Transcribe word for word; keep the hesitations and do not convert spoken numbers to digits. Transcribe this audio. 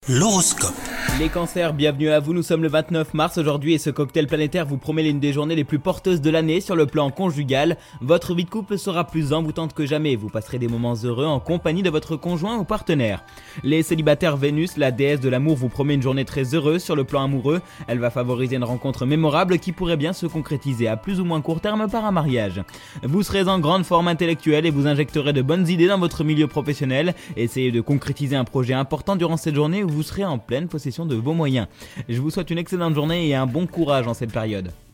L'horoscope. Les cancers, bienvenue à vous, nous sommes le vingt-neuf mars aujourd'hui et ce cocktail planétaire vous promet l'une des journées les plus porteuses de l'année sur le plan conjugal. Votre vie de couple sera plus envoûtante que jamais, vous passerez des moments heureux en compagnie de votre conjoint ou partenaire. Les célibataires, Vénus, la déesse de l'amour, vous promet une journée très heureuse sur le plan amoureux. Elle va favoriser une rencontre mémorable qui pourrait bien se concrétiser à plus ou moins court terme par un mariage. Vous serez en grande forme intellectuelle et vous injecterez de bonnes idées dans votre milieu professionnel. Essayez de concrétiser un projet important durant cette journée où vous serez en pleine possession de vos moyens. Je vous souhaite une excellente journée et un bon courage en cette période.